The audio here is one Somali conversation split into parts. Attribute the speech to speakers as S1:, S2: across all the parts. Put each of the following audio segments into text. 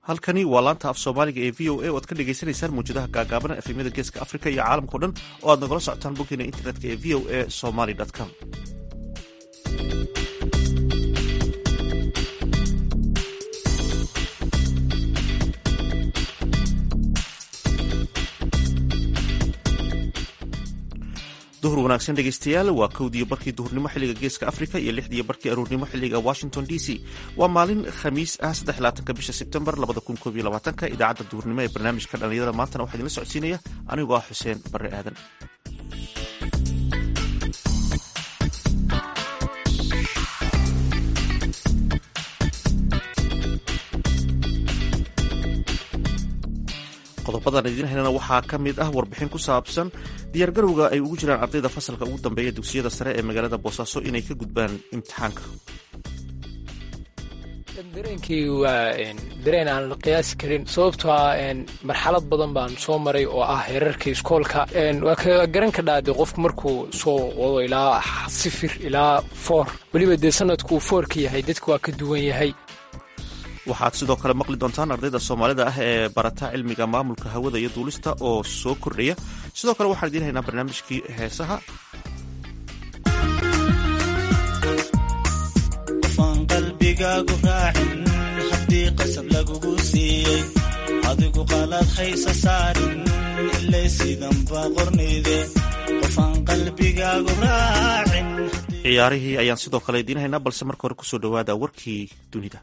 S1: halkani waa laanta af soomaaliga ee v o a oo aad ka dhagaysanaysaan mawjadaha gaagaaban efemyada geeska africa iyo caalamkao dhan oo aad nagala socotaan boggeena internetka ee v o a somali com. duhur wanaagsan dhegaystayaal, waa kowdiyo barkii duhurnimo xilliga geeska africa iyo lixdiyo barkii aroornimo xilliga washington d c. waa maalin khamiis ah 3 bisha sebtembar 2021. idaacadda duhurnimo ee barnaamijka dhallinyarada maantana waxaa idinla socodsiinaya anigoo ah xuseen barre aadan. qodobadan idiin haynana waxaa ka mid ah warbixin ku saabsan diyaargarowga ay ugu jiraan ardayda fasalka ugu dambeeya dugsiyada sare ee magaalada boosaaso inay ka gudbaan imtixaanka.
S2: dareenkii waa dareen aan la qiyaasi karin, sababtoo ah marxalad badan baan soo maray oo ah heerarka iskoolka. waa ka garan ka dhaade qofku markuu soo wado ilaa 0 ilaa 4, weliba dee sanadkuu 4 ka yahay dadku waa ka duwan yahay.
S1: waxaad sidoo kale maqli doontaan ardayda soomaalida ah ee barata cilmiga maamulka hawada iyo duulista oo soo kordhaya. sidoo kale waxaan idiin haynaa barnaamijkii heesaha.
S3: qofaan qalbigaagu raacin haddii qasab lagugu siiyey adigu qalad haysa saarin ilay sidanba qornayde qofaan qalbigaagu raacin.
S1: ciyaarihii ayaan sidoo kale idiin haynaa, balse marka hore kusoo dhowaada warkii dunida.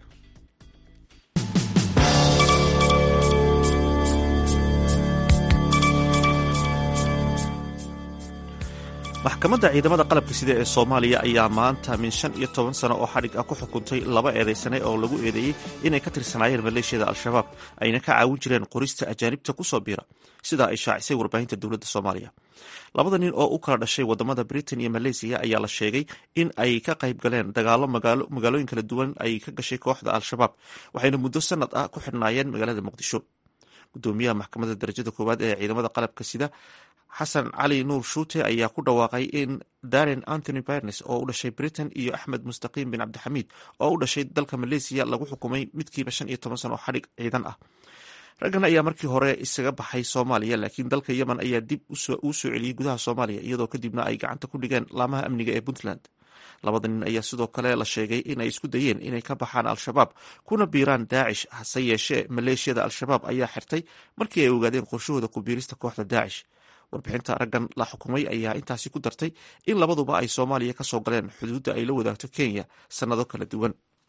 S1: maxkamadda ciidamada qalabka sida ee soomaaliya ayaa maanta min 15 sano oo xadhig ah ku xukuntay 2 eedaysane oo lagu eedeeyey inay ka tirsanaayeen maleeshiyada al-shabaab ayna ka caawin jireen qorista ajaanibta ku soo biira, sidaa ay shaacisay warbaahinta dowladda soomaaliya. 2 nin oo u kala dhashay wadamada britain iyo maleysiya ayaa la sheegay in ay ka qayb galeen dagaalo magaalooyin kala duwan ay ka gashay kooxda al-shabaab, waxayna muddo sanad ah ku xidhnaayeen magaalada muqdisho. gudoomiyaha maxkamadda darajada koowaad ee ciidamada qalabka sida xasan cali nuur shuute ayaa ku dhawaaqay in darren anthony barnes oo u dhashay britain iyo axmed mustaqiim bin cabdixamiid oo u dhashay dalka maleysiya lagu xukumay midkiiba 15 sano oo xadhig ciidan ah. raggan ayaa markii hore isaga baxay soomaaliya, laakiin dalka yemen ayaa dib uu soo celiyey gudaha soomaaliya, iyadoo kadibna ay gacanta ku dhigeen laamaha amniga ee puntland. 2 nin ayaa sidoo kale la sheegay in ay isku dayeen inay ka baxaan al-shabaab kuna biiraan daacish, hase yeeshee maleeshiyada al-shabaab ayaa xirtay markii ay ogaadeen qorshahooda ku biirista kooxda daacish. warbixinta raggan la xukumay ayaa intaasi ku dartay in labaduba ay soomaaliya ka soo galeen xuduudda ay la wadaagto kenya sannado kala duwan.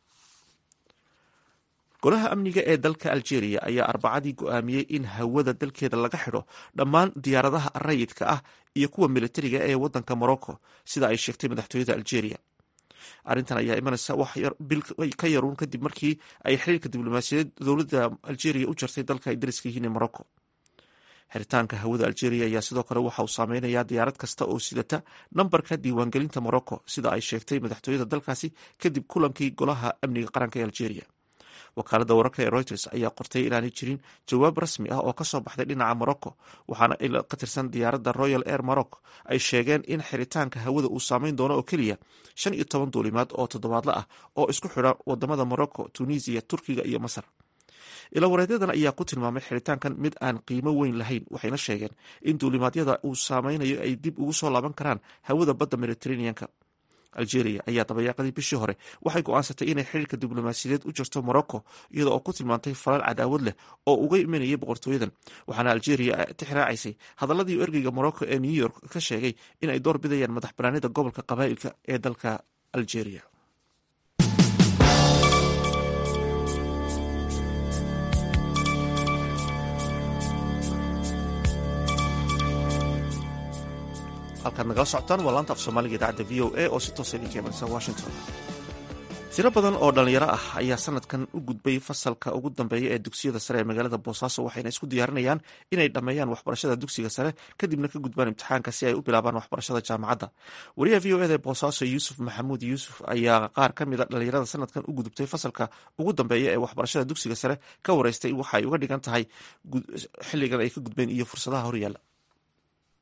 S1: golaha amniga ee dalka algeria ayaa arbacadii go'aamiyey in hawada dalkeeda laga xidho dhammaan diyaaradaha rayidka ah iyo kuwa militariga ee waddanka morocco, sida ay sheegtay madaxtooyada algeria. arrintan ayaa imanaysa bil ka yaruun kadib markii ay xiriirka diblomaasiyadeed dowladda algeria u jartay dalka ay dariska yihiin ee morocco. xiritaanka hawada algeria ayaa sidoo kale waxa uu saameynayaa diyaarad kasta oo sidata nambarka diiwaangelinta morocco, sida ay sheegtay madaxtooyada dalkaasi kadib kulankii golaha amniga qaranka ee algeria. wakaaladda wararka ee reuters ayaa qortay inaanay jirin jawaab rasmi ah oo ka soo baxday dhinaca morocco, waxaana ka tirsan diyaaradda royal air morocco ay sheegeen in xiritaanka hawada uu saameyn doono oo keliya 15 duulimaad oo toddobaadle ah oo isku xidha wadamada morocco, tunisia, turkiga iyo masar. ilawareedyadan ayaa ku tilmaamay xiritaankan mid aan qiimo weyn lahayn, waxayna sheegeen in duulimaadyada uu saameynayo ay dib ugu soo laaban karaan hawada badda mediterraneanka. algeria ayaa dabayaaqadii bishii hore waxay go'aansatay inay xiriirka diblomaasiyadeed u jirto morocco, iyada oo ku tilmaantay falal cadaawad leh oo uga imanayay boqortooyadan, waxaana algeria tixraacaysay hadaladii ergeyga morocco ee new york ka sheegay in ay door bidayaan madax banaanida gobolka qabaa'ilka ee dalka algeria. halkaad nagala socotaan waa laanta af soomaaliga idaacadda v o a oo si toosa idinka imanaysa washington. tiro badan oo dhallinyaro ah ayaa sanadkan u gudbay fasalka ugu dambeeya ee dugsiyada sare ee magaalada boosaaso, waxayna isku diyaarinayaan inay dhammeeyaan waxbarashada dugsiga sare kadibna ka gudbaan imtixaanka si ay u bilaabaan waxbarashada jaamacadda. wariyaha v o eda ee boosaaso yuusuf maxamuud yuusuf ayaa qaar ka mid a dhallinyarada sanadkan u gudubtay fasalka ugu dambeeya ee waxbarashada dugsiga sare ka wareystay waxa ay uga dhigan tahay xilligan ay ka gudbeen iyo fursadaha horyaalla.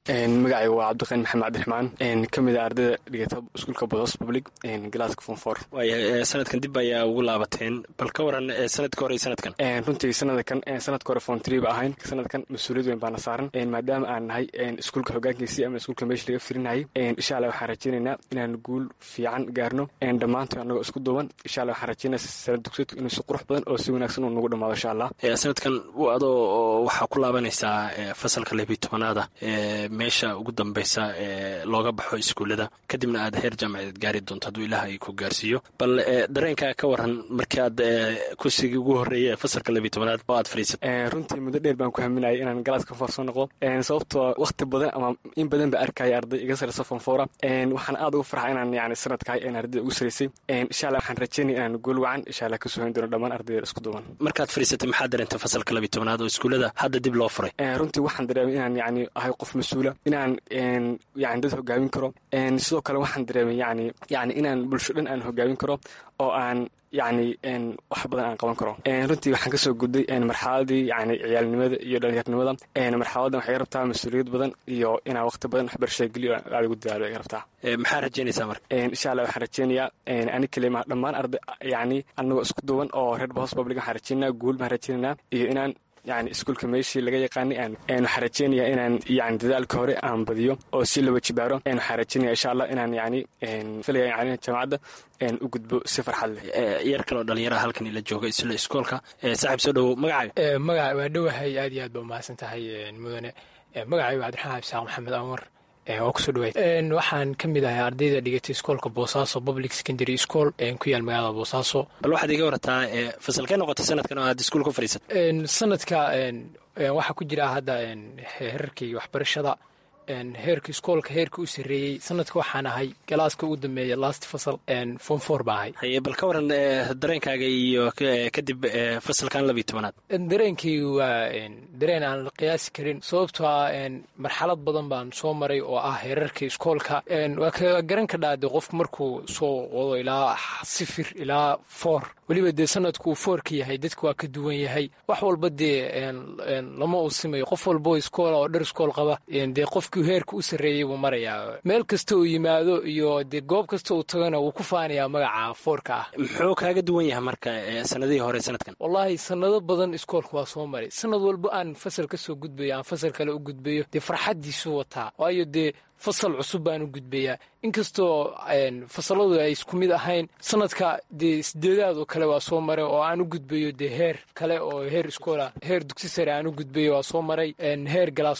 S4: magacayga waa cabdiqani maxamed cabdiraxmaan ka mid a ardayda dhigata iskuulka bodos public galaaska form 4.
S5: waaya sanadkan dib ayaa ugu laabateen, bal ka waran sanadka hore iyo sanadkan?
S4: runtii sanadka hore form 3 ba ahayn, sanadkan mas-uuliyad weyn baana saaran maadaama aan nahay iskuulka hogaankiisii ama iskuulka meesha laga firinayay. insha allah waxaan rajaynaynaa inaan guul fiican gaarno dhammaantood annagoo isku duuban. insha allah waxaan rajaynaa sanad dugsiyeedku inuu si qurux badan oo si wanaagsan uu nagu dhammaado insha allah.
S5: sanadkan adoo waxaa ku laabanaysaa fasalka 12aada meesha ugu dambaysa looga baxo iskuullada, kadibna aad heer jaamacadeed gaari doonto hadduu ilaah ay ku gaarsiiyo. bal dareenkaa ka waran markii aad kursigii ugu horreeyay fasalka 12aad oo aad fadhiisatay?
S4: runtii muddo dheer baan ku haminayay inaan galaaska form soo noqdo, sababtoo waqti badan ama in badan ba arkaya arday iga sareysa form 4. waxaan aad ugu farxa inaan yani sanadkahay ardayda ugu saraysay. insha allah waxaan rajaynaya inaan guul wacan insha allah kasoo hayn doono dhammaan ardayda isku duuban.
S5: markaad fadhiisatay maxaa dareentay fasalka 12aad oo iskuullada hadda dib loo furay?
S4: runtii waxaan dareemay inaan yani ahay qof mas-uula, inaan yani dad hogaamin karo. sidoo kale waxaan dareemay yani inaan bulsho dhan aan hogaamin karo oo aan yani wax badan aan qaban karo. runtii waxaan kasoo gudday marxaladii yani ciyaalnimada iyo dhalinyarnimada. marxaladan waxay rabtaa mas-uuliyad badan iyo inaan waqti badan waxbarashada geliyo aad ugu dadaalo ay rabtaa.
S5: maxaa rajaynaysaa marka?
S4: insha allah waxaan rajaynayaa ani kalima dhammaan arday yani anagoo isku duuban oo reer bohos public waxaan rajaynaa guul baan rajaynaynaa iyo inaan yani iskuulka meeshii laga yaqaanay waxaan rajaynayaa inaan yani dadaalka hore aan badiyo oo si laba jibaaro. waxaan rajaynaya insha allah inaan yani filaya yani jaamacadda u gudbo si farxad leh.
S5: yar kaloo dhalinyaraha halkan ila jooga isla iskoolka. saaxiib soo dhowow, magacaaga?
S2: magaca waa dhowahay, aad iyo aad ba umahadsan tahay mudane. magacay waa cabdiraxmaan xabisaaq maxamed anwar. waa kusoo dhawaay. waxaan ka mid ahay ardayda dhigatay iskoolka boosaaso public secondary school ku yaal magaalada boosaaso.
S5: bal waxaad iga warataa fasalkee noqotay sanadkan oo aad iskuul ku fadhiisatay?
S2: sanadka waxaa ku jira hadda heerarkii waxbarashada heerka iskoolka heerka u sarreeyey. sanadka waxaan ahay galaaska ugu dambeeya last fasal form 4 baa ahay.
S5: haye bal ka waran dareenkaaga iyo kadib fasalkan 12aad?
S2: dareenkaygu waa dareen aan la qiyaasi karin, sababtoo ah marxalad badan baan soo maray oo ah heerarka iskoolka. waa ka garan ka dhaade qofku markuu soo wado ilaa 0 ilaa 4, weliba dee sanadku uu 4ka yahay dadku waa ka duwan yahay. wax walba dee lama uu simayo, qof walboo iskoola oo dhar iskool qaba dee qofkii heerka u sarreeyey buu marayaa. meel kasta uu yimaado iyo dee goob kasta uu tagana wuu ku faanayaa magaca 4ka ah.
S5: muxuu kaaga duwan yahay marka sanadihii hore sanadkan?
S2: wallaahi sanado badan iskoolka waa soo maray. sanad walba aan fasal ka soo gudbayo aan fasal kale u gudbayo dee farxaddiisuu wataa, waayo dee fasal cusub baan u gudbayaa. inkastoo fasaladu ay isku mid ahayn, sanadka dee 8aad oo kale waa soo maray oo aan u gudbayo dee heer kale oo heer iskoola heer dugsi sare aan u gudbayo waa soo maray. heer galaas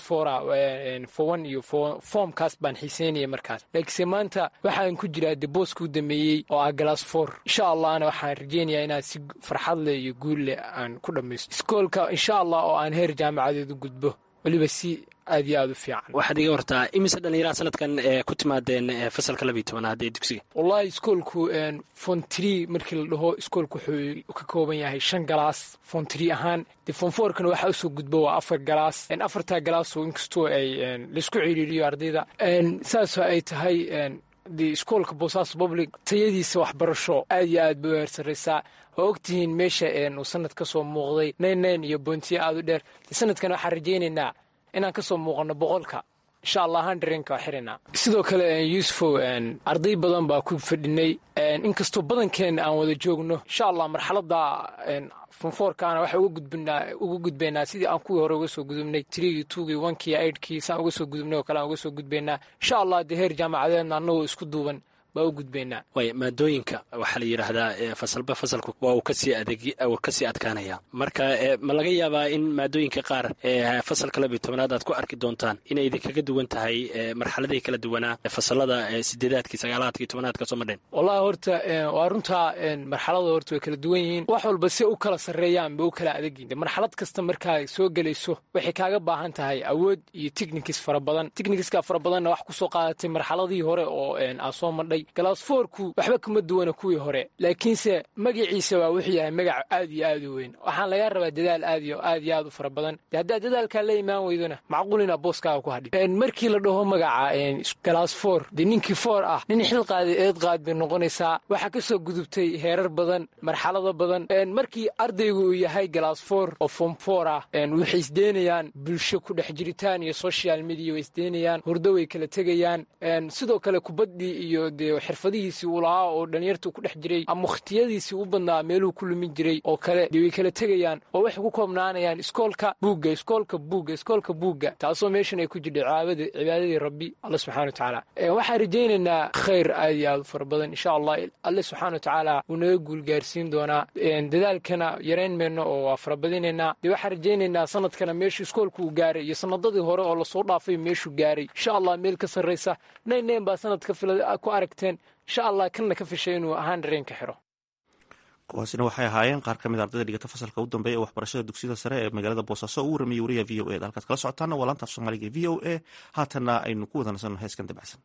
S2: 4 form iyo formkaas baan xiiseynaya markaas. laakiinse maanta waxaan ku jiraa dee booska u dameeyey oo ah galaas 4. insha allahna waxaan rajeynayaa inaan si farxad leh iyo guul leh aan ku dhammaysto iskoolka insha allah oo aan heer jaamacadeed u gudbo, weliba si aad iyo aad u fiican.
S5: waxaad iga wartaa imise dhallinyaraha sanadkan ku timaadeen fasalka 12aad ee dugsiga?
S2: wallahi iskoolku form 3 markii la dhaho iskoolku wuxuu ka kooban yahay 5 galaas form 3 ahaan. dee form 4kana waxaa usoo gudbo waa 4 galaas. 4taa galaasoo inkastoo ay laisku ciriiriyo ardayda saasoo ay tahay dee iskoolka boosaaso public tayadiisa waxbarasho aad iyo aad bay u heer sarraysaa. waa ogtihiin meesha uu sanad ka soo muuqday 99 iyo boontiya aad u dheer. sanadkan waxaan rajaynaynaa inaan ka soo muuqanno 100ka insha allah aan dareenka xirina. sidoo kale yuusufow arday badan baa ku fadhinay, inkastoo badankeen aan wada joogno insha allah marxaladda form 4kaana waxaa uga gudbaynaa sidii aan kuwii hore uga soo gudubnay 3gii 2gii 1kii 8kii saan uga soo gudubnay oo kale aan uga soo gudbaynaa insha allah dee heer jaamacadeedna annagoo isku duuban baa u gudbaynaa.
S5: waay maadooyinka waxaa la yidhaahdaa fasalba fasalku waa uu kasii adkaanaya. marka ma laga yaabaa in maadooyinka qaar fasalka 12aad aad ku arki doontaan inay idinkaga duwan tahay marxaladihii kala duwanaa fasalada 8aadkii 9aadkii 10aad ka soo madheen?
S2: wallahi horta waa runtaa marxalada horta way kala duwan yihiin. wax walba si u kala sarreeyaan bay u kala adagyihin. marxalad kasta markaa soo gelayso waxay kaaga baahan tahay awood iyo technics fara badan. technicska fara badanna wax kusoo qaadatay marxaladii hore oo aa soo madhay. galaas foorku waxba kama duwana kuwii hore laakiinse magaciisa waa wuxuu yahay magac aad iyo aad u weyn waxaan laga rabaa dadaal aad iyo aad u fara badan haddaad dadaalkaa la imaan weydona macquul inaa booskaaga ku hadhin markii la dhaho magaca galaas foor dee ninkii foor ah nin xil qaaday eed qaad bay noqonaysaa waxaa ka soo gudubtay heerar badan marxalado badan markii ardaygu uu yahay galaas foor oo form foor ah waxay isdeynayaan bulsho ku dhex jiritaan iyo social media way isdeynayaan hurdo way kala tegayaan sidoo kale kubaddii iyo dee xirfadihiisii uu lahaa oo dhalinyartuu ku dhex jiray ama wakhtiyadiisii u badnaa meeluhu ku lumin jiray oo kale dee way kala tegayaan oo waxay ku koobnaanayaan iskoolka buugga taasoo meeshan ay ku jirtay cibaadadii rabbi alla subxana watacaala waxaan rajaynaynaa khayr aad iyo aad u fara badan insha allah alle subxaana watacaala wuu naga guulgaarsiin doonaa dadaalkana yarayn mayno oo waa farabadinaynaa dee waxaan rajaynaynaa sanadkana meeshuu iskoolka uu gaaray iyo sanadadii hore oo lasoo dhaafay meeshuu gaaray insha allah meel ka sarraysa nayn baa sanadka ku aragteen insha allah kanna ka fishay inuu ahaan dareen ka xiro
S1: kuwaasina waxay ahaayeen qaar ka mid a ardayda dhigata fasalka u dambeeya ee waxbarashada dugsiyada sare ee magaalada boosaaso u warramiyey wariyaha v o e da halkaad kala socotaana waa laanta af soomaaliga e v o e haatanna aynu ku wadanasanno heeskan dabacsan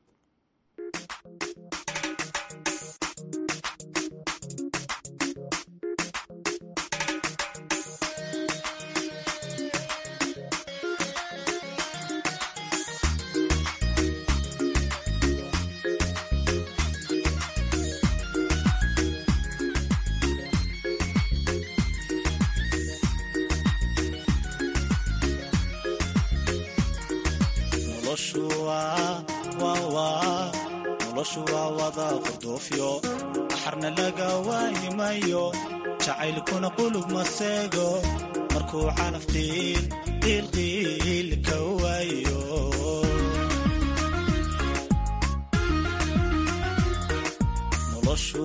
S3: noloshu waa wada qurdoofyo axarna laga waayimayo jacaylkuna qulub maseego markuu calaf qiilqiil ka waayo noloshu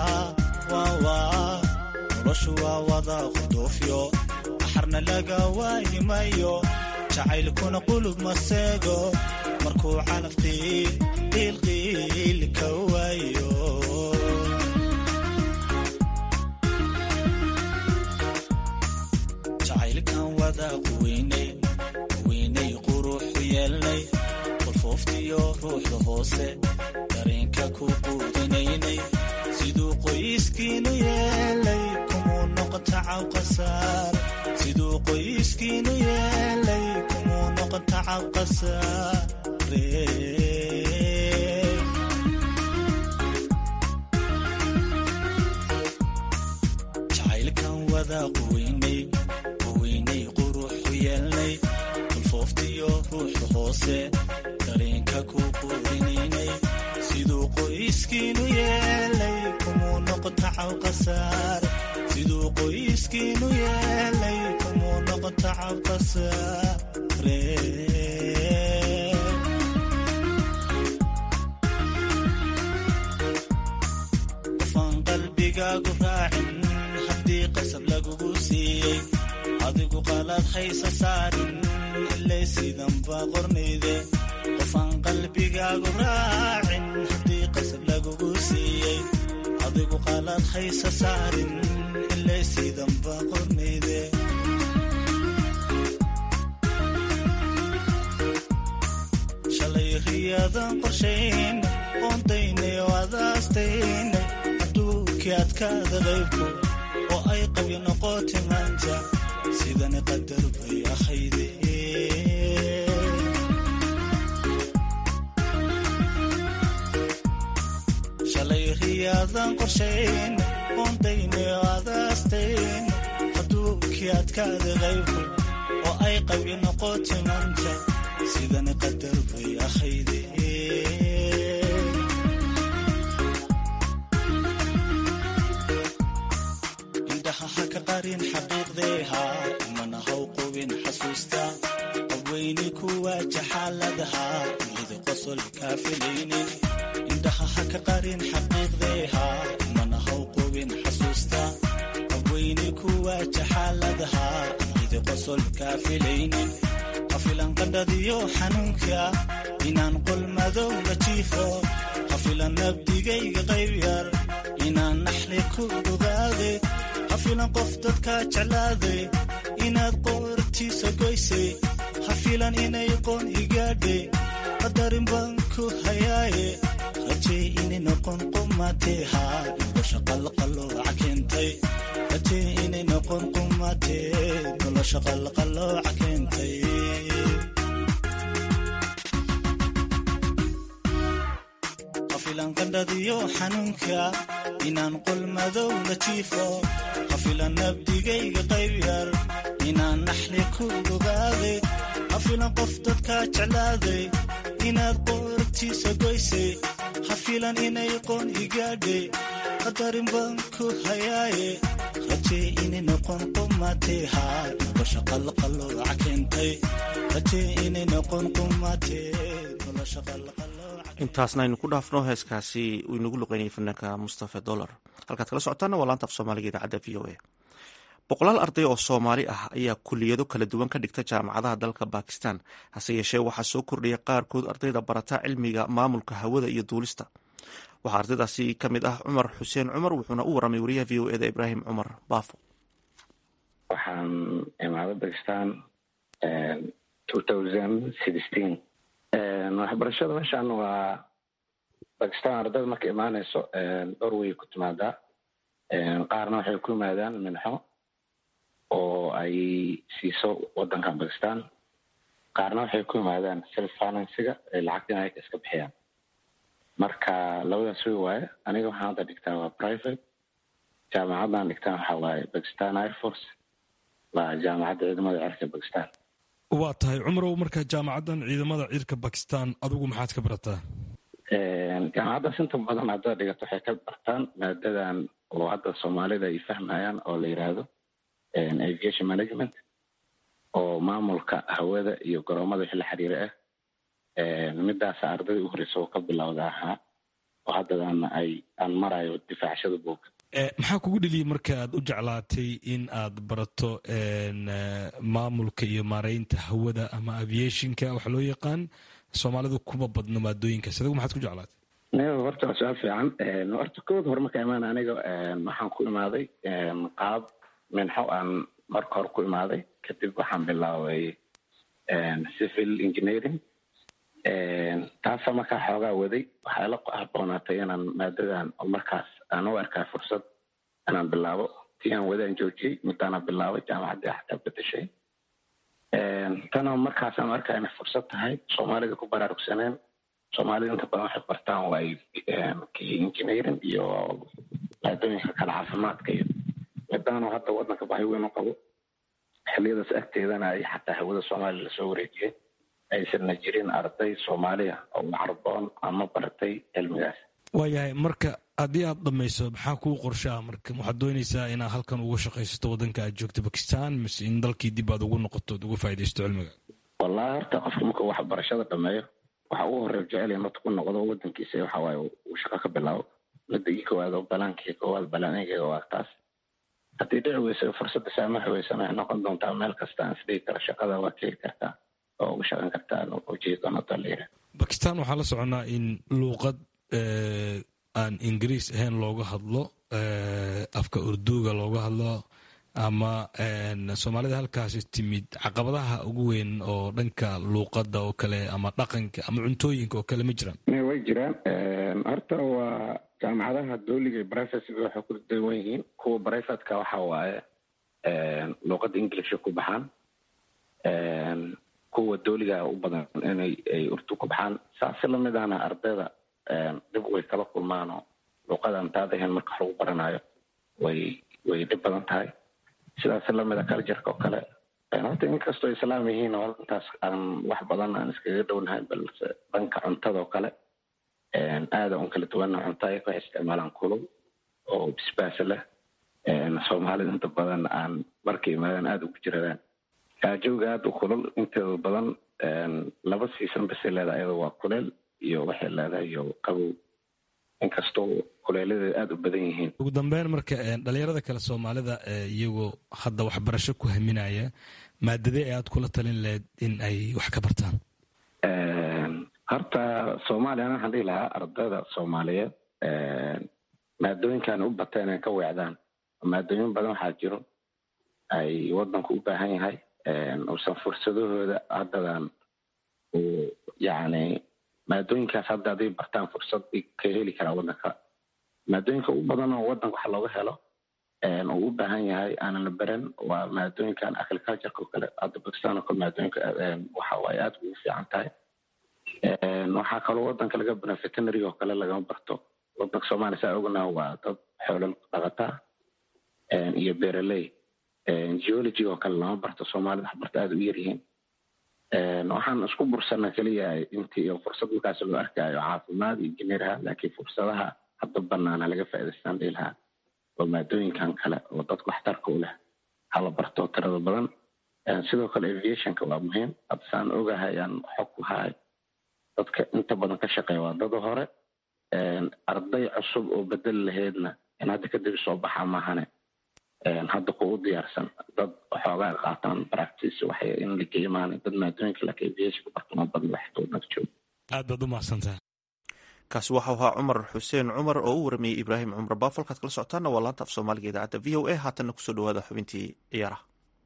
S3: waa wada qurdoofyo axarna laga waayimayo jacaylkuna qulub maseego markuu calaf qiilqiil ka waayo jacaylkan wada quweynay quruxu yeelnay qolfooftiyo ruuxda hoose dareenka ku quudinaynay siduu qoyskiinu yeelay kumuu noqota cawqasaar siduu qoyskiinu yeelay kumuu noqota cawqasaar jacaylkan wada quweynay quruxu yeelnay qolfooftiyo ruuxda hoose dareenka ku quudinaynay siduu qoyskiinu yeelay kumuu noqota cawqasaar siduu qoyskiinu yeelay kumuu noqota cawqasaar qalbigaagu raacin haddii qasab lagugu siiyey adigu qalaad haysa saarin ilay sidanba qornayde qofaan qalbigaagu raacin haddii qasab lagugu siiyey adigu qalaad haysa saarin ilay sidanba qornayde shalay riyaadan qorshayn qoondaynay wadaastayna adkaada qaybku oo ay qabyo noqoti maanta sidani qadar bay ahayde shalay riyaadan qorshayn qoondaynay adaastayn haduukii adkaada qaybku oo ay qabyo noqoti maanta sidani qadar bay ahayde haka qarin xaqiiqdeeha mana haw qubin xasuusta qabweyni kuwaaja xaaladaha mid qosol kaa filaynin indhaha haka qarin xaqiiqdeeha mana haw qubin xasuusta qabweyni kuwaaja xaaladaha mid qosol kaa filaynin hafilan qandhadiyo xanuunka inaan qol madow la jiifo hafilan nabdigayga qayb yar inaan naxli ku ogaade hafilan qof dadka jeclaaday inaad qoortiisa goysay hafilan inay qoon igaadhay qadarin baan ku hayaaye rajee inay noqon qumateha nolosha qalqalooca keentay rajee inay noqon qumatee nolosha qalqalooca keentay qafilan qandhadiyo xanuunka inaan qol madow la jiifo qafilan nabdigayga qayb yar inaan naxli ku ogaaday qafilan qof dadka jeclaaday inaad qortiisa goysay hafilan inay qoon igaadhay qadarin baan ku hayaaye rajee inay noqon qumateha nolosha qalqalooca keentay rajee inay noqon qumatee nolosha qalqalooca.
S1: intaasna aynu ku dhaafno heeskaasi uu inagu luqeynayay fanaanka mustafa dollar. halkaad kala socotaana waa laanta af soomaaliga idaacadda v o a. boqolaal arday oo soomaali ah ayaa kuliyado kala duwan ka dhigta jaamacadaha dalka bakistan hase yeeshee waxaa soo kordhiyay qaarkood ardayda barata cilmiga maamulka hawada iyo duulista. waxaa ardaydaasi ka mid ah cumar xuseen cumar wuxuuna u waramay wariyaha v o eda ibraahim cumar baafo.
S6: waxaan imaaday bakistan waxbarashada meeshaan waa bakistan ardayda marka imaanayso dhowr way ku timaadaa. qaarna waxay ku yimaadaan minxo oo ay siiso wadankan bakistan, qaarna waxay ku yimaadaan self finansiga ay lacagta in ay iska bixiyaan. marka labadaas way waaye. aniga waxaan hadda dhigtaa waa private. jaamacaddan dhigtaan waxaa waaye bakistan air force, waa jaamacadda ciidamada cirka bakistan.
S7: waa tahay cumarow, marka jaamacaddan ciidamada cirka bakistan adigu maxaad ka barataa?
S6: jaamacaddaas inta badan haddaad dhigato waxay ka bartaan maadadan oo hadda soomaalida ay fahmayaan oo la yidhaahdo aviation management, oo maamulka hawada iyo garoomada wixii la xiriira ah. midaasa ardayda u horeysa oo ka bilowda ahaa oo haddadana aan marayo difaacshada buuga.
S7: maxaa kugu dheliyay marka aad u jeclaatay in aad barato maamulka iyo maareynta hawada ama aviationka waxa loo yaqaan? soomaalidu kuma badno maadooyinkaas, adigu maxaad ku jeclaatay?
S6: horta waa su-aal fiican. horta kood hore marka imaan aniga waxaan ku imaaday qaab minxo aan marka hore ku imaaday, kadib waxaan bilaabay civil engineering. taasa markaa xoogaa waday waxaa la haboonaatay inaan maadadan markaas aan u arkaa fursad inaan bilaabo. tii aan wadaan joojiyey midaana bilaabay jaamacaddii xataa bedeshay. tana markaas aan arkaa inay fursad tahay soomaalida ku baraarugsaneen. soomaalida inta badan waxay bartaan waa engineering iyo maadooyinka kale caafimaadka iyo midaano hadda wadanka baahi weyn u qabo. xiliyadaas agteedana ay xataa hawada soomaaliya lasoo wareejiyey aysanna jirin arday soomaaliya oo carboon ama baratay cilmigaas.
S7: waayahay, marka haddii aad dhamayso maxaa kuu qorshaa? marka waxaad doonaysaa inaad halkan uga shaqaysato wadanka aad joogto bakistan, mise in dalkii dib aad ugu noqoto ood uga faaidaysto cilmiga?
S6: wallahi horta qofka marka waxbarashada dhameeyo waxa ugu horeer jecel marka ku noqdo wadankiisa waxa waaye uu shaqo ka bilaabo. midda ii koowaad oo balaankii koowaad balaanigayga waa taas. haddii dhici weysa fursadda saamaxi weysana waxay noqon doontaa meel kasta aan isdhigi karo shaqada waa ka heli kartaa oo uga shaqan kartaa ujeedonadaleyra.
S7: bakistan waxaa la soconaa in luuqad aan ingiriis ahayn looga hadlo, afka urduga looga hadlo, ama soomaalida halkaasi timid caqabadaha ugu weyn oo dhanka luuqada oo kale ama dhaqanka ama cuntooyinka oo kale ma jiraan?
S6: way jiraan. horta waa jaamacadaha dowliga iyo brivatega waxay ku dawan yihiin. kuwa brivatka waxa waaye luuqada inglisha ku baxaan. kuwa dowliga u badan inay urdu ku baxaan. saasi lamid ahna ardayda dhib way kala kulmaanoo luuqadan taadahayn marka wax lagu baranayo way dhib badan tahay. sidaas lamida cultureka oo kale. horta inkastoo islaam yihiin oo intaas aan wax badan aan iskaga dhownahay, balse dhanka cuntada oo kale aada un kala duwana. cunto ay waxay isticmaalaan kulul oo bisbaasa leh. soomaalida inta badan aan markay imaadaan aada ugu jiradaan. jawga aada u kulul inteeda badan laba siisan basay leedahay. iyada waa kuleel iyo waxay leedahay iyo qabow, inkastoo kuleeladeeda aada u badan yihiin.
S7: ugu dambeyn marka dhalinyarada kale soomaalida iyagoo hadda waxbarasho ku haminaya, maadadee ee aad kula talin lahayd in ay wax ka bartaan?
S6: horta soomaaliya ana waxaan dhihi lahaa ardayda soomaaliyeed maadooyinkan u bata inay ka weecdaan. maadooyin badan waxaa jiro ay wadanku u baahan yahay uusan fursadahooda haddadan uu yacni maadooyinkaas hadda hadday bartaan fursad ka heli karaa waddanka. maadooyinka ugu badan oo waddanka wax looga helo oo u baahan yahay aanan la baran waa maadooyinkan agricultureka oo kale. hadda Pakistan oo kale maadooyinka waxa waaye aad ugu fiican tahay. waxaa kaloo waddanka laga baran veterinary oo kale lagama barto. waddanka Soomaaliya saa ognahay waa dad xoolo dhaqata iyo beeraley. geology oo kale lama barto, Soomaalida wax barta aad u yar yihiin. waxaan isku bursanaa keliya intii fursad markaas loo arkayo caafimaad iyo injineeraha, laakiin fursadaha hadda banaana laga faa'iidaystaan dhilaha oo maadooyinkan kale oo dadku waxtarka u leh hala barto tirada badan. sidoo kale aviationka waa muhiim. hadda saan ogahay aan xog ku haay dadka inta badan ka shaqeeya waa dad hore. arday cusub oo bedel laheedna in hadda kadib soo baxa maahane hadda ku u diyaarsan dad waxoogaa qaataan practice waxay in la geeymaan dad maadooyinka la aviation ku bartama badan wax doonad joog.
S7: aad baad u mahadsantahay.
S1: kaasi waxau ahaa cumar xuseen cumar oo u waramayey ibraahim cumar baafalkaad kala socotaana waa laanta af soomaaliga idaacadda v o a. haatanna kusoo dhawaada xubintii ciyaaraha.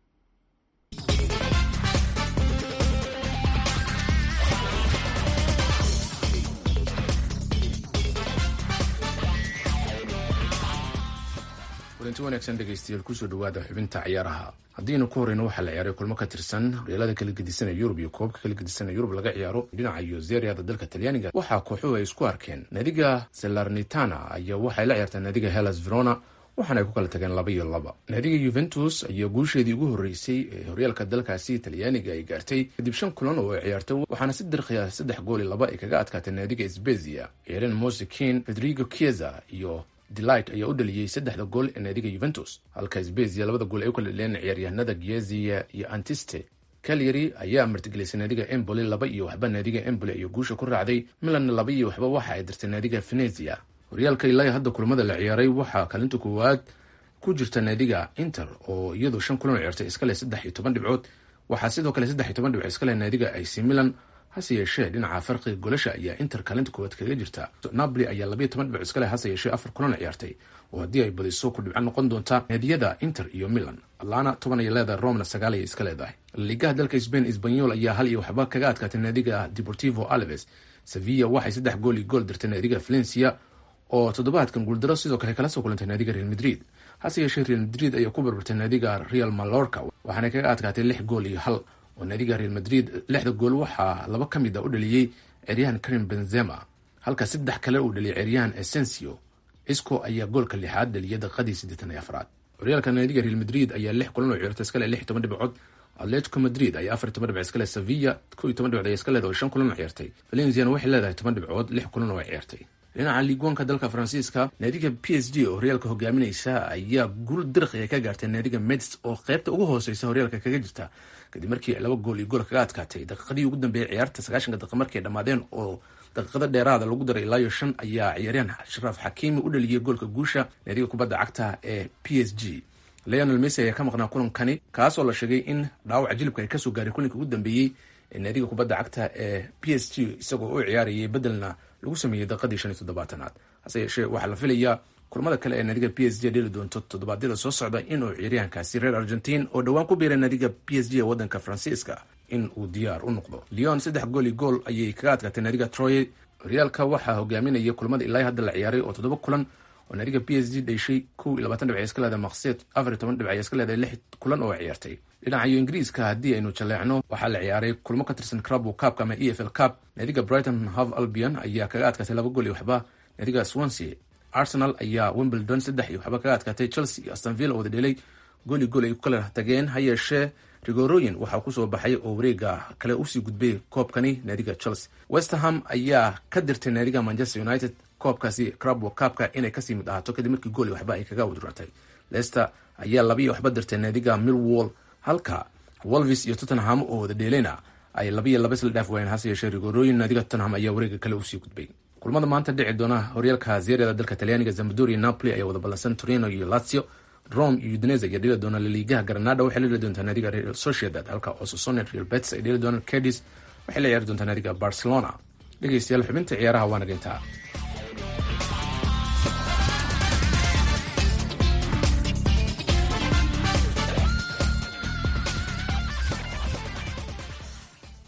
S8: kulanti wanaagsan dhegaystayaal kusoo dhawaada xubinta ciyaaraha. haddiinu ku horeyno waxaa la ciyaaray kulmo ka tirsan horyaalada kala gedisan ee Yurub iyo koobka kala gedisan ee Yurub laga ciyaaro dhinaca iyo Serie-da dalka Talyaaniga. waxaa kooxuhu ay isku arkeen. naadiga Salernitana ayaa waxay la ciyaartaa naadiga Hellas Verona waxaana ay ku kala tageen 2-2. naadiga Juventus ayaa guusheedii ugu horeysay ee horyaalka dalkaasi Talyaaniga ay gaartay kadib 5 kulan oo ay ciyaartay, waxaana si dirqiya 3-2 ay kaga adkaatay naadiga Spezia. Eren Mosekin, Federico Chiesa iyo Delight ayaa u dhaliyay 3 gool ee naadiga Juventus, halka Spezia 2 gool ay u kala dheleen ciyaaryahanada Chiesa iyo Antiste. Cagliari ayaa martigelisay naadiga Empoli 2-1. naadiga Empoli ayaa guusha ku raacday. Milan 2-1 waxa ay dirtay naadiga Venezia. horyaalka ilaa hadda kulamada la ciyaaray waxaa kaalinta koowaad ku jirta naadiga Inter oo iyadoo 5 kulan ciyaartay iska leh 13 dhibcood. waxaa sidoo kale 13 dhibcood iska leh naadiga AC Milan. hase yeeshee dhinaca farqiga goolasha ayaa Inter kaalinta koowaad kaga jirta. Napoli ayaa 12 dhibcood iska leh, hase yeeshee 4 kulan ciyaartay oo haddii ay badiso ku dhibco noqon doonta naadiyada Inter iyo Milan. Atlanta 10 ay leedahay, Roma 9 ay iska leedahay. ligaha dalka Spain, Espanyol ayaa 1-1 kaga adkaatay naadiga Deportivo Alaves. Sevilla waxay 3 gool iyo gool dirtay naadiga Valencia oo toddobaadkan guuldaro sidoo kale kala soo kulantay naadiga Real Madrid. hase yeeshee Real Madrid ayaa ku barbartay naadiga Real Mallorca waxaana kaga adkaatay 6 gool iyo 1 oo naadiga Real Madrid 6 gool waxaa 2 ka mid ah u dhaliyay ciyaaryahan Karim Benzema, halka 3 kale uu dhaliyay ciyaaryahan Asensio. Isco ayaa goolka 6aad dhaliyay daqiiqadii 84. horyaalka naadiga Real Madrid ayaa 6 kulan oo ciyaartay iska leh 16 dhibcood. Atletico Madrid ayaa 14 dhibcood iska leh. Sevilla 12 dhibcood iska leh oo 5 kulan oo ciyaartay. Valencia waxay leedahay 10 dhibcood, 6 kulan oo ciyaartay. dhinaca liigwanka dalka Faransiiska, naadiga PSG oo horyaalka hogaaminaysa ayaa guul dirqi ka gaartay naadiga Metz oo qaybta ugu hooseysa horyaalka kaga jirta kadib markii 2 gool iyo gool kaga adkaatay daqiiqadii ugu dambeeyay ciyaarta 90 daqiiqo markay dhamaadeen oo daqiiqada dheeraada lagu daray ilaa 5 ayaa ciyaaryahan Ashraf Hakimi u dhaliyay goolka guusha naadiga kubadda cagta ee PSG. Lionel Messi ayaa ka maqnaa kulankani kaasoo la sheegay in dhaawac jilibka ay kasoo gaaray kulanka ugu dambeeyay ee naadiga kubadda cagta ee PSG isagoo u ciyaarayay bedelna lagu sameeyay daqiiqadii 75aad. hase yeeshee waxaa la filayaa kulamada kale ee naadiga PSG dheli doonto toddobaadyada soo socda inuu ciyaaryahankaasi reer Argentine oo dhawaan ku biiray naadiga PSG ee waddanka Faransiiska in uu diyaar u noqdo. Lyon 3 gool iyo gool ayay kaga adkaatay naadiga Troyes. horyaalka waxaa hogaaminaya kulamada ilaa hadda la ciyaaray oo 7 kulan oo naadiga PSG dhashay 22 dhibcood iska leedahay. Marseille 14 dhibcood iska leedahay, 6 kulan oo ciyaartay. dhinaca Ingiriiska haddii aynu jaleecno waxaa la ciyaaray kulmo ka tirsan Carabao Cup ama EFL Cup. naadiga Brighton Hove Albion ayaa kaga adkaatay 2 gool iyo waxba naadiga Swansea. Arsenal ayaa Wimbledon 3-1 kaga adkaatay. Chelsea iyo Aston Villa oo dhalay gool iyo gool ay ku kala tageen, ha yeeshee rigorooyin waxaa kusoo baxay oo wareega kale usii gudbay koobkani naadiga Chelsea. West Ham ayaa ka dirtay naadiga Manchester United koobkaasi Carabao Cup-ka inay kasii mid ahaato kadib markii gool iyo waxba ay kaga wadratay. Leicester ayaa 2-1 dirtay naadiga Millwall, halka Wolves iyo Tottenham oo wada dheelena ay 2-2 isla dhaaf waayeen, hase yeeshee rigorooyin naadiga Tottenham ayaa wareega kale usii gudbay. kulamada maanta dhici doona horyaalka Serie-da dalka Talyaaniga, Sampdoria iyo Napoli ayaa wada ballansan. Torino iyo Lazio, Rome iyo Udinese ayaa dheli doona. La Ligaha Granada waxay la dheli doontaa naadiga Real Sociedad, halka Osasuna Real Betis ay dheli doonaan. Cadiz waxay la ciyaari doontaa naadiga Barcelona. dhegeystayaal xubinta ciyaaraha waana dhintaa.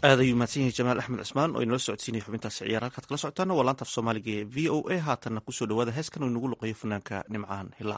S1: aad ayuu mahadsan yahay jamaal axmed cismaan oo inala socodsiinaya xubintaasi ciyaar halkaad kala socotaana waa laanta af soomaaliga ee v o a haatanna kusoo dhawaada heeskan oo inagu luqeeyo fanaanka nimcaan hilaa.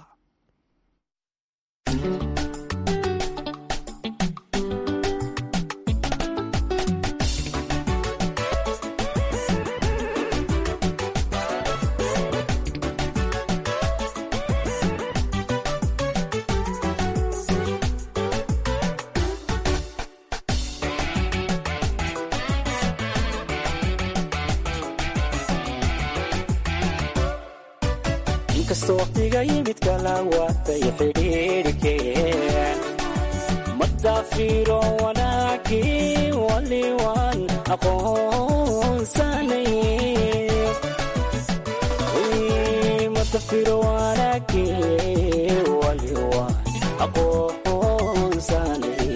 S9: inkastoo waqtiga yimid kala waatay xidhiidhkeen madaafiro wanaagii waliwaan aqoonsanay madaafiro wanaagii waliwaan aqoonsanay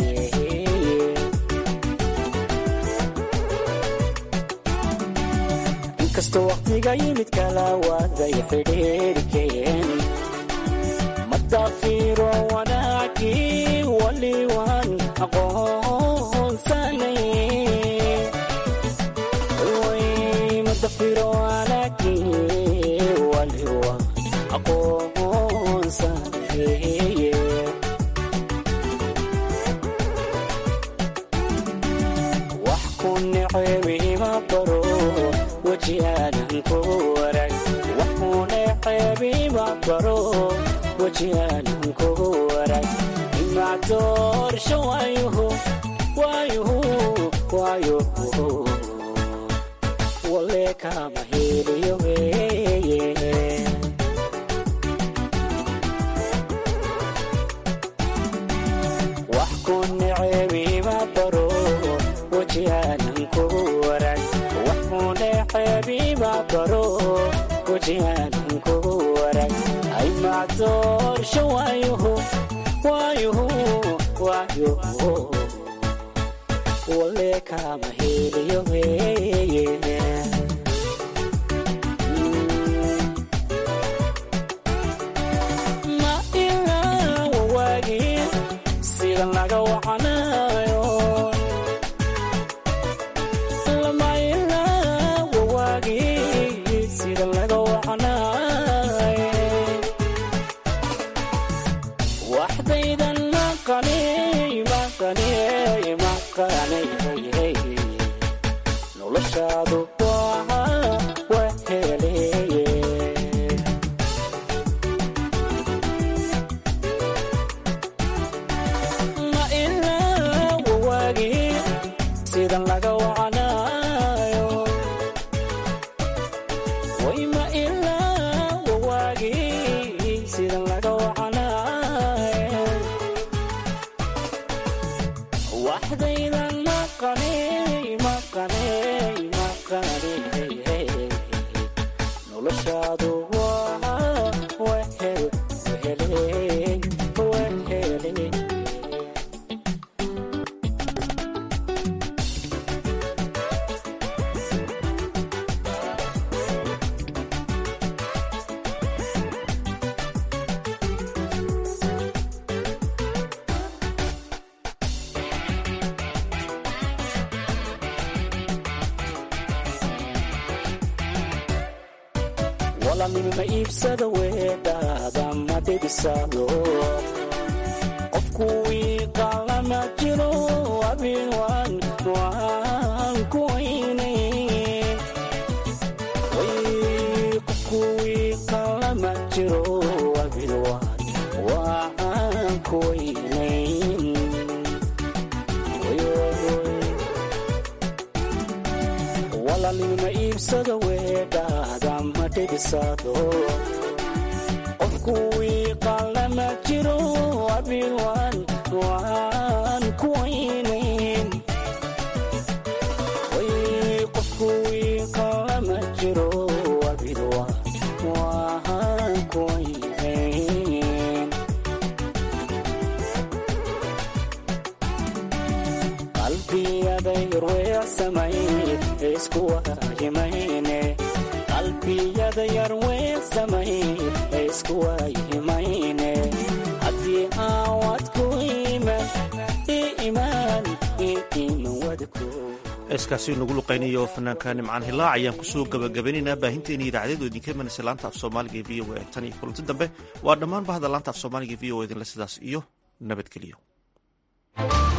S9: inkastoo waqtiga yimid kala waaday xidhiidhkeen madaafiro wanaagii waliwaan aqoonsanay madaafiro wanaagii waliwaan aqoonsanay wax ku niceebi ma baro wajiyaanan ku warag waxuuna ceebiba baro wajiyaanan ku warag imaa doorsho waayuhu wale kama heliyo wax ku niceebiba baro wajiyaanan ku warag xeebiba baro wajiyaanan kugu warag ay macdoorsho waayuhu wale kama heliyo ma ilaa wawaagii sida laga wacanayo waxdaydan maqanay noloshaadu waa heleye ma ilaa wawaagii sidan laga wacanayo way ma ilaa wawaagii sidan laga wacanayo waxdaydan maqanay noloshaadu waa hele walanima iibsada weedhaada ma dhibisado qofkuwii qaalama jiro abin waan ku weynay qofkuwii qaalama jiro abin waan ku weynay walanima iibsada weedhaada ma dhibisado qofkuwii qaalama jiro abin waan ku weynayn qofkuwii qaalama jiro abin waan ku weynayn qalbiyaday ruuxsamay isku waayimayne qalbiyada yar weesamay isku waayimayne haddii aawad ku iman wadku
S1: heeskaasi nagu luqaynayo fanaanka nimcaan hilaac ayaan kusoo gabagabaynaynaa baahinteena idaacadeedu idinka imanaysa laanta af soomaaliga e v o a tan iyo kulanti dambe waa dhammaan bahda laanta af soomaaliga e v o a idinle sidaas iyo nabadgelyo.